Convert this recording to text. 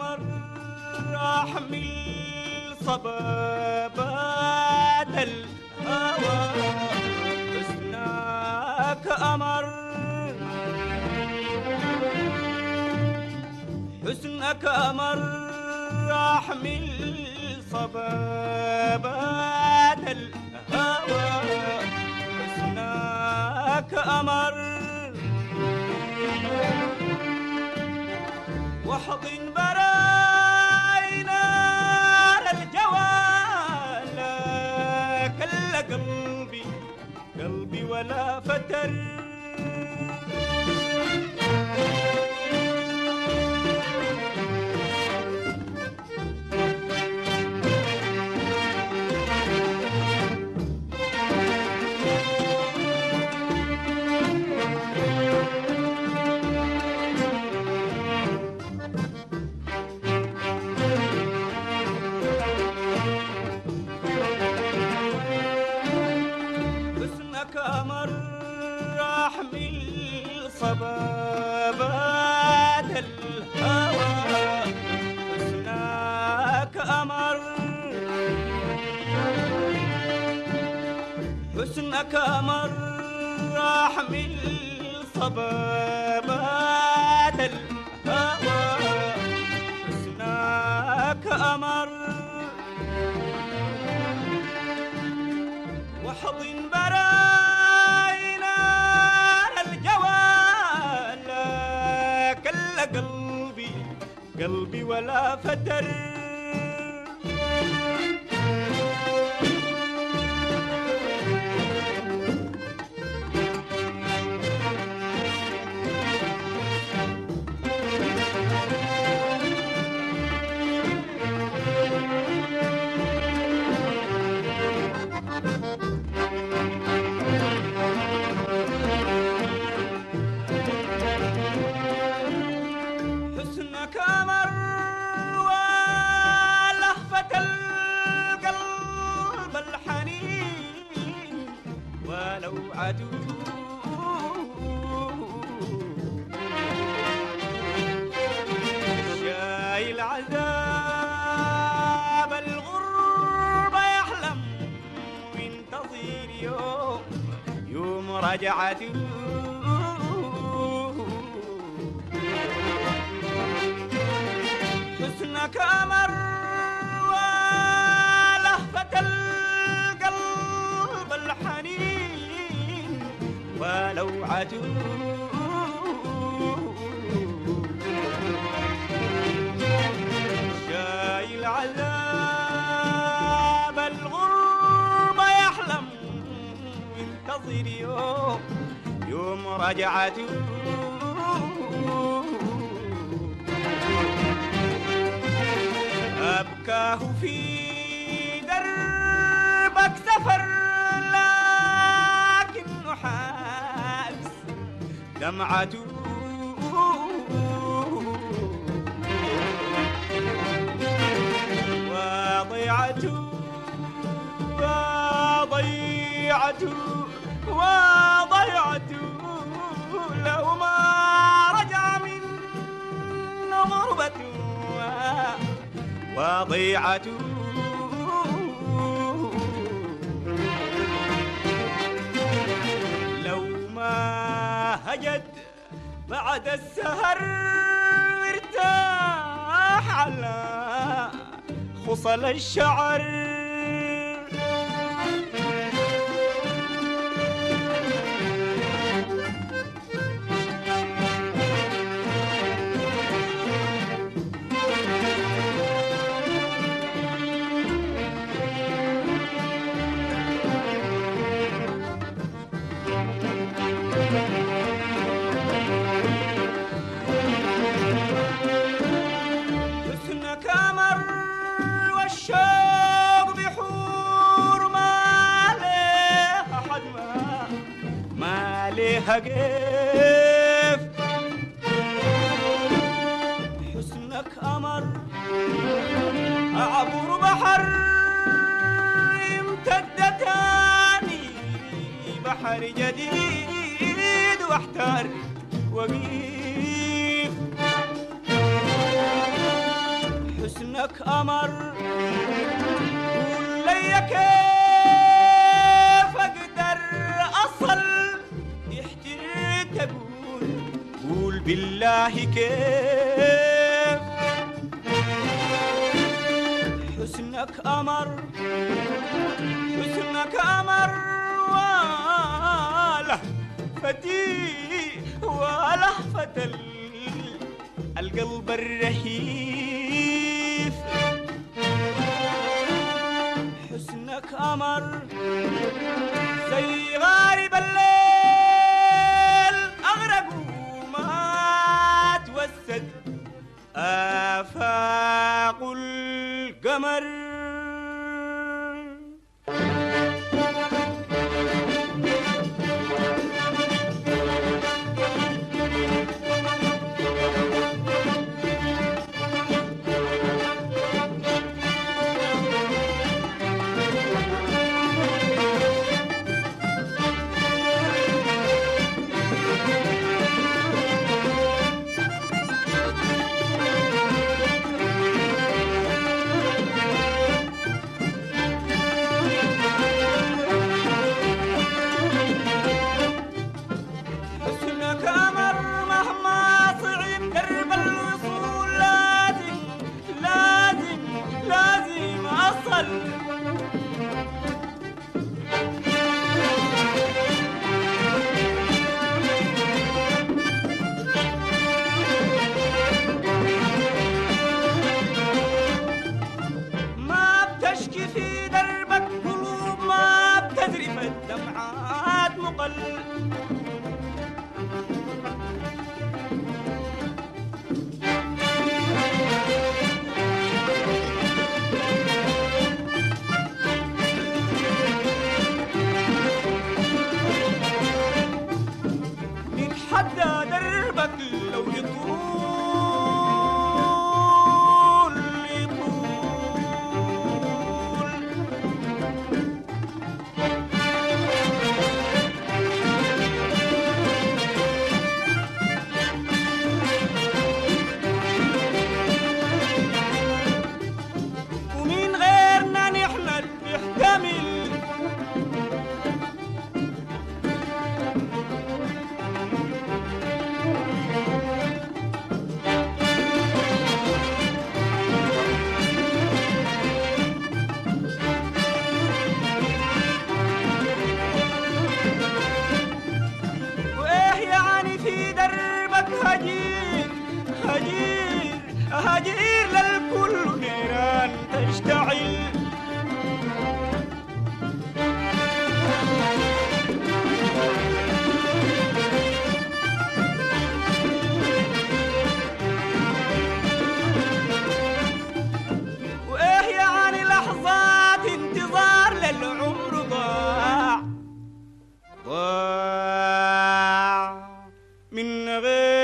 قمر أحمل صبابات الهوى، حسنك قمر، حسنك قمر أحمل صبابات الهوى، حسنك قمر، واحضن براينا للجوال، لا كل قلبي قلبي ولا فتر. قمر أحمل صبابات الهوى، حسنك قمر، حسنك قمر أحمل صبابات الهوى، حسنك قمر، واحضن براينا للجوال، لا كل قلبي قلبي ولا فتر. حسنك قمر ولهفة القلب الحنين، ولو عدو شايل عذاب الغربة يحلم وينتظر يوم رجعته. حسنك قمر ولهفة القلب الحنين، ولو عدو شايل عذاب الغربة يحلم وينتظر يوم رجعته. أبكاه في دربك سفر، لكنه حابس دمعته. وضيعته وضيعته وضيعته، لو ما رجع من غربته وضيعته. لو ما هجد بعد السهر ارتاح على خصل الشعر. حسنك قمر والشوق بحور، ما ليها حجمة ما ليها كيف. حسنك قمر أعبر بحر امتد تاني، بحر جديد واحتار وقيف. حسنك أمر قول لي كيف أقدر أصل احترت أقول قول بالله كيف حسنك أمر حسنك أمر فتي ولهفة القلب الرهيف حسنك أمر زي غارب الليل أغرق وما توسد آفاق القمر في دربك قلوب ما بتذرف الدمعات مقل نتحدى دربك لو يطول هجير للكل نيران تشتعل وإيه يعني لحظات انتظار للعمر ضاع من غير